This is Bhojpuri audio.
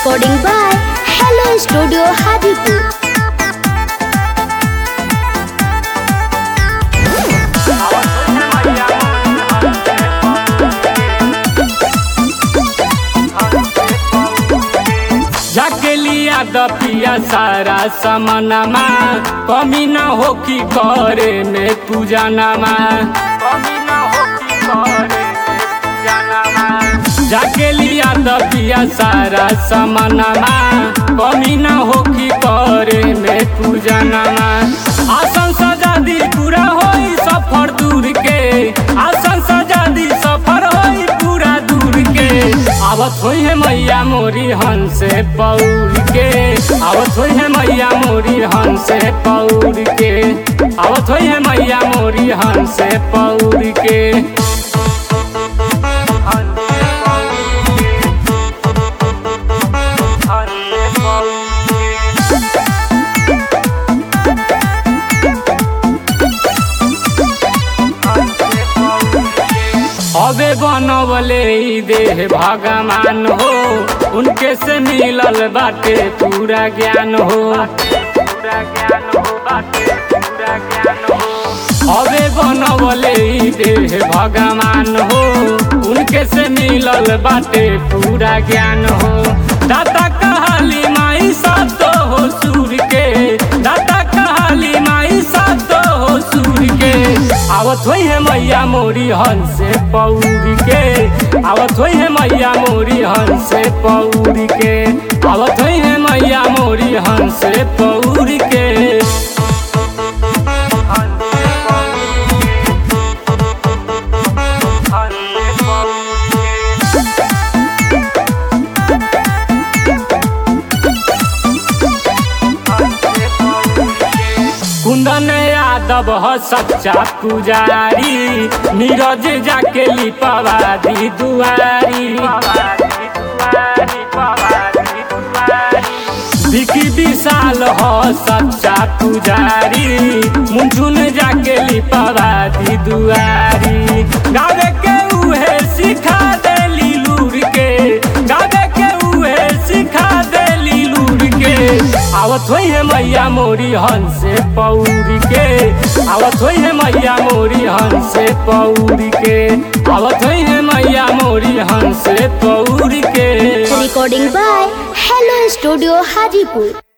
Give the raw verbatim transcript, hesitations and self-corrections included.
Recording by Hello Studio Hajipur. जाके लिया दपिया सारा समनमा कमी न हो कि करे में पूजा नमा कमी न हो कि करे में पूजा नमा जाके लिया दपिया सारा समनमा कमी न हो कि करे में पूजा नमा आसन सजा दी पूरा होई सफर दूर के आसन सजा दी सफर होई पूरा दूर के आवत होई है मैया मोरी हंसे पौड़ के आवत होई है मैया मोरी हंसे पौड़ के आवत होई है मैया मोरी हंसे पौड़ के अबे बनवले देह भगवान हो उनके से मिलल बाटे पूरा ज्ञान हो पूरा ज्ञान हो बाटे पूरा ज्ञान हो अबे बनवले देह भगवान हो उनके से मिलल बाटे पूरा ज्ञान हो दाता कहाली माई सातो हो सूर के दाता कहाली माई सातो हो सूर के आवत होई है मैया मोरी हंसे पौड़ के आवत होई है मैया मोरी हंसे पौड़ के आवत होई है मैया मोरी हंसे पौड़ के कुंदन यादव ह सच्चा पुजारी नीरज जाके लिपवा दी दुआरी विकी विशाल ह सच्चा पुजारी मुंजुन जाके लिपवा दी दुआरी गावे के उहे सिखा देली लूर के गावे के उहे सिखा देली लूर के आवत होई है मैया मोरी हंसे पौड़ के आवत होई है मैया मोरी हंसे पौड़ के आवत होई है मैया मोरी हंसे पौड़ के Recording by Hello Studio Hajipur.